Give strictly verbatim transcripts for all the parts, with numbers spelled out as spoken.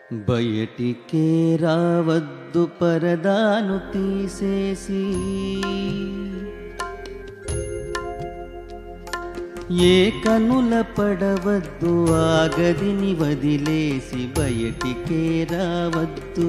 బయటికే రావద్దు పరదాను తీసేసి, ఏ కనుల పడవద్దు ఆ గదిని వదిలేసి, బయటికే రావద్దు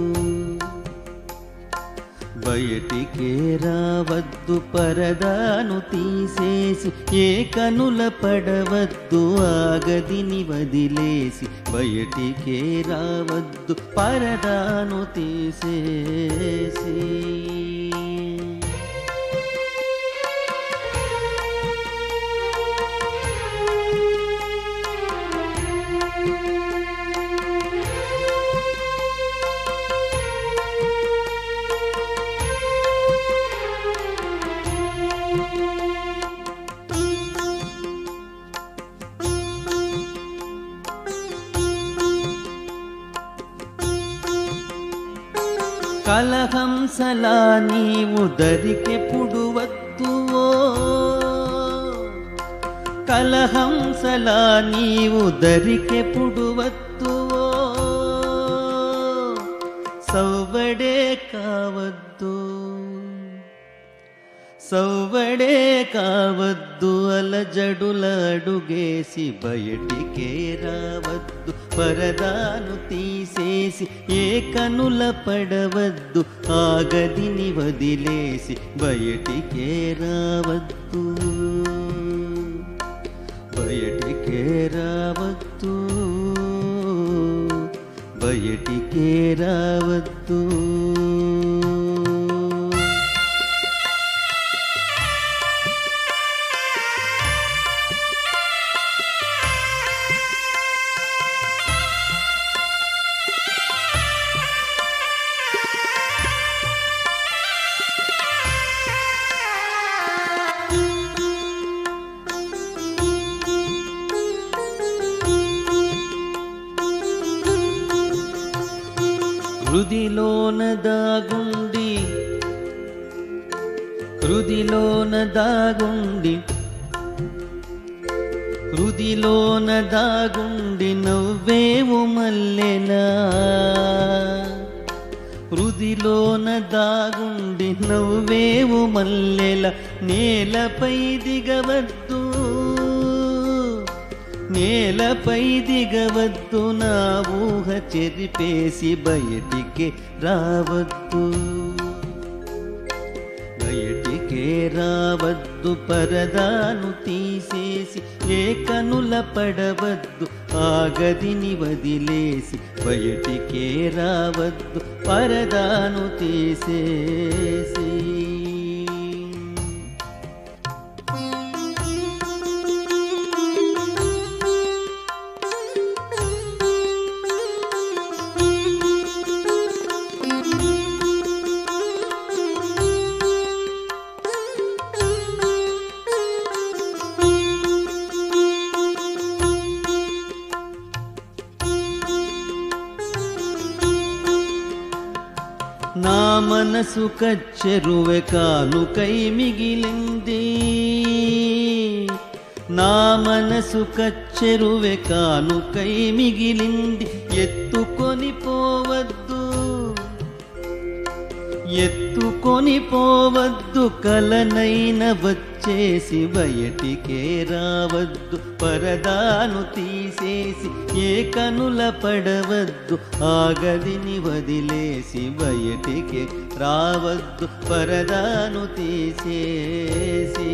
బయటికే రావద్దు పరదాను తీసేసి, ఏ కనుల పడవద్దు ఆ గదిని వదిలేసి, బయటికే రావద్దు పరదాను తీసేసి. కలహంసలా నీవు దరికెప్పుడు వద్దువో, కలహంసలా నీవు దరికెప్పుడు వద్దువో, సవ్వడే కావద్దు సవ్వడే కావద్దు అలజడుల అడుగేసి, బయటికే రావద్దు పరదాను తీసేసి, ఏ కనుల పడవద్దు ఆ గదిని వదిలేసి, బయటికే రావద్దు బయటికే రావద్దు బయటికే రావద్దు. హృదిలోన దాగుండి హృదిలోన దాగుండి హృదిలోన దాగుండి నవ్వేవు మల్లెలా, హృదిలోన దాగుండి నవ్వేవు మల్లెల, నేలపై దిగవద్దు నేలపై దిగవద్దు నా ఊహ చెరిపేసి, బయటికే రావద్దు బయటికే రావద్దు పరదాను తీసేసి, ఏ కనుల పడవద్దు ఆ గదిని వదిలేసి, బయటికే రావద్దు పరదాను తీసేసి. నా మనసు కచ్చెరువె కానుకై మిగిలింది, నా మనసు కచ్చెరువె కానుకై మిగిలింది, ఎత్తుకొని పోవద్దు ఎత్తుకొని పోవద్దు కలనైన వచ్చేసి, బయటికే రావద్దు పరదాను తీసేసి, ఏ కనుల పడవద్దు ఆ గదిని వదిలేసి, బయటికే రావద్దు పరదాను తీసేసి.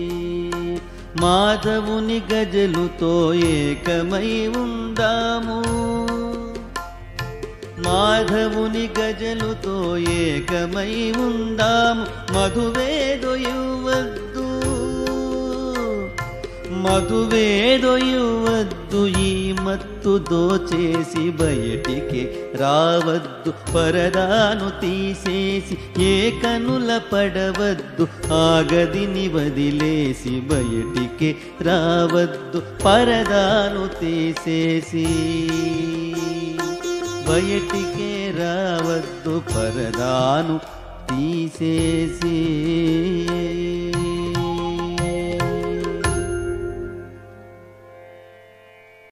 మాధవుని గజలుతో ఏకమై ఉందాము మాధవుని గజలుతో ఏకమై ఉందాము, మధువేదో ఇవ్వద్దు మధువేదో ఇవ్వద్దు ఈ మత్తు దోచేసి, బయటికే రావద్దు పరదాను తీసేసి, ఏ కనుల పడవద్దు ఆ గదిని వదిలేసి, బయటికే రావద్దు పరదాను తీసేసి, బయటికే రావద్దు పరదాను తీసేసి.